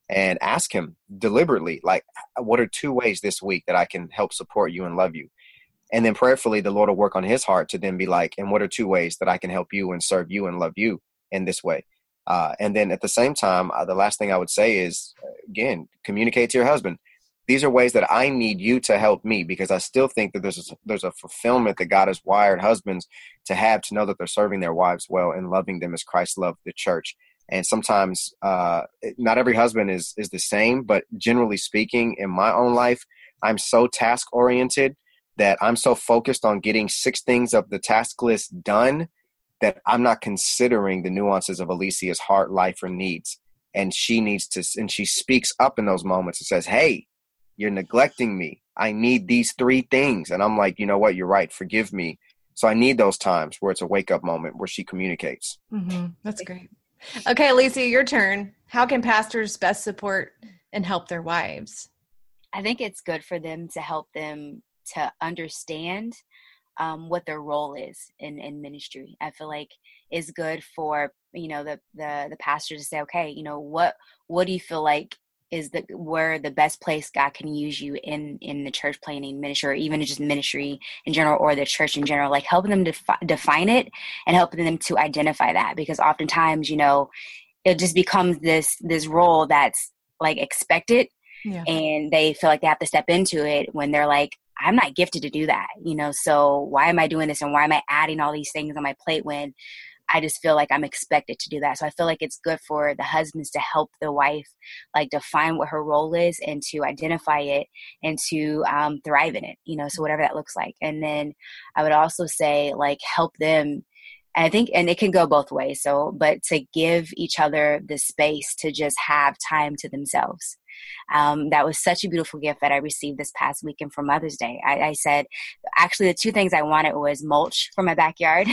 and ask him deliberately, like, what are two ways this week that I can help support you and love you? And then prayerfully, the Lord will work on his heart to then be like, and what are two ways that I can help you and serve you and love you in this way? Uh, and then at the same time, uh, the last thing I would say is, again, communicate to your husband. These are ways that I need you to help me, because I still think that there's a, there's a fulfillment that God has wired husbands to have, to know that they're serving their wives well and loving them as Christ loved the church. And sometimes uh, not every husband is is the same, but generally speaking, in my own life, I'm so task oriented that I'm so focused on getting six things of the task list done that I'm not considering the nuances of Alicia's heart, life, or needs. And she needs to, and she speaks up in those moments and says, hey, you're neglecting me. I need these three things. And I'm like, you know what? You're right. Forgive me. So I need those times where it's a wake up moment where she communicates. Mm-hmm. That's great. Okay, Alicia, your turn. How can pastors best support and help their wives? I think it's good for them to help them to understand um, what their role is in, in ministry. I feel like it's good for, you know, the, the, the pastor to say, okay, you know, what, what do you feel like is the, where the best place God can use you in, in the church planning ministry, or even just ministry in general, or the church in general, like helping them to defi- define it and helping them to identify that, because oftentimes, you know, it just becomes this, this role that's like expected. Yeah. And they feel like they have to step into it when they're like, I'm not gifted to do that, you know, so why am I doing this? And why am I adding all these things on my plate when I just feel like I'm expected to do that? So I feel like it's good for the husbands to help the wife, like define what her role is and to identify it and to um, thrive in it, you know, so whatever that looks like. And then I would also say, like, help them. And I think, and it can go both ways. So, but to give each other the space to just have time to themselves. Um, that was such a beautiful gift that I received this past weekend for Mother's Day. I, I said, actually, the two things I wanted was mulch for my backyard.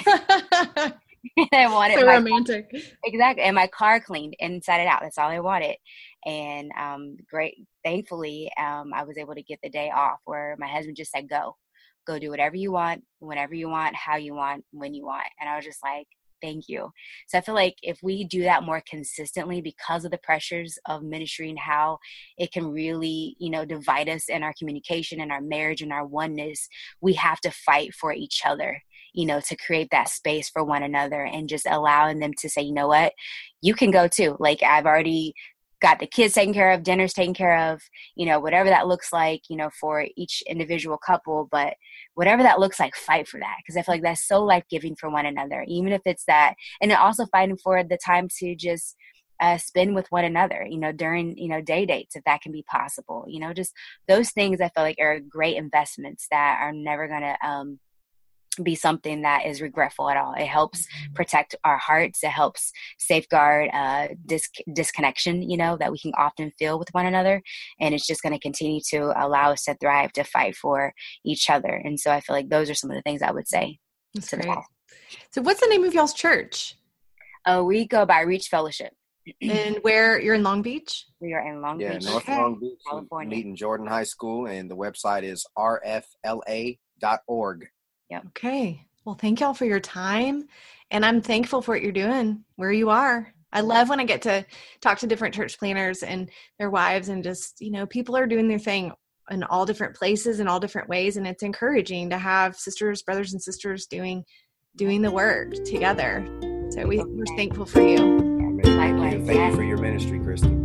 And I wanted so my romantic. Car, exactly, and my car cleaned inside and out. That's all I wanted. And um, great, thankfully, um, I was able to get the day off where my husband just said, "Go, go do whatever you want, whenever you want, how you want, when you want." And I was just like, thank you. So I feel like if we do that more consistently, because of the pressures of ministry and how it can really, you know, divide us in our communication and our marriage and our oneness, we have to fight for each other, you know, to create that space for one another and just allowing them to say, you know what, you can go too. Like, I've already got the kids taken care of, dinner's taken care of, you know, whatever that looks like, you know, for each individual couple, but whatever that looks like, fight for that. Cause I feel like that's so life-giving for one another, even if it's that, and then also fighting for the time to just uh, spend with one another, you know, during, you know, day dates, if that can be possible, you know, just those things I feel like are great investments that are never going to, um, be something that is regretful at all. It helps protect our hearts. It helps safeguard uh, dis- disconnection, you know, that we can often feel with one another. And it's just going to continue to allow us to thrive, to fight for each other. And so I feel like those are some of the things I would say. That's great. So what's the name of y'all's church? Uh, we go by Reach Fellowship. And where you're in Long Beach? We are in Long yeah, Beach, North okay. Long Beach, California. We meet in Jordan High School, and the website is r f l a dot org. Yeah. Okay. Well, thank y'all for your time. And I'm thankful for what you're doing, where you are. I love when I get to talk to different church planners and their wives, and just, you know, people are doing their thing in all different places in all different ways. And it's encouraging to have sisters, brothers and sisters doing, doing the work together. So we, we're thankful for you. Thank you. Thank you for your ministry, Kristen.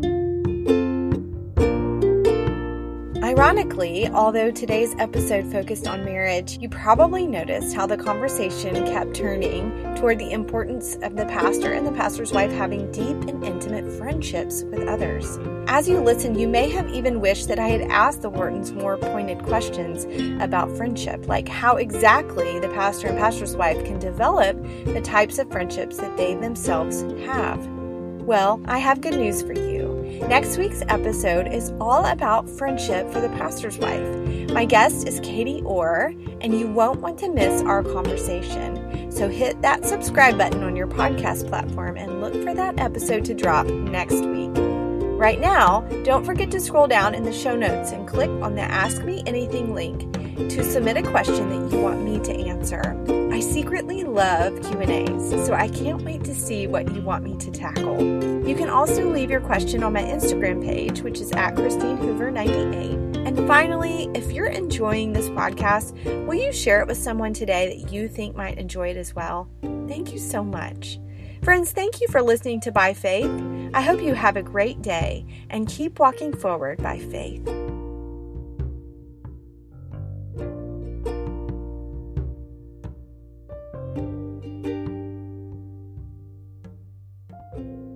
Ironically, although today's episode focused on marriage, you probably noticed how the conversation kept turning toward the importance of the pastor and the pastor's wife having deep and intimate friendships with others. As you listened, you may have even wished that I had asked the Whartons more pointed questions about friendship, like how exactly the pastor and pastor's wife can develop the types of friendships that they themselves have. Well, I have good news for you. Next week's episode is all about friendship for the pastor's wife. My guest is Katie Orr, and you won't want to miss our conversation. So hit that subscribe button on your podcast platform and look for that episode to drop next week. Right now, don't forget to scroll down in the show notes and click on the Ask Me Anything link to submit a question that you want me to answer. I I secretly love Q and A's, so I can't wait to see what you want me to tackle. You can also leave your question on my Instagram page, which is at Christine Hoover ninety-eight. And finally, if you're enjoying this podcast, will you share it with someone today that you think might enjoy it as well? Thank you so much. Friends, thank you for listening to By Faith. I hope you have a great day and keep walking forward by faith. Thank you.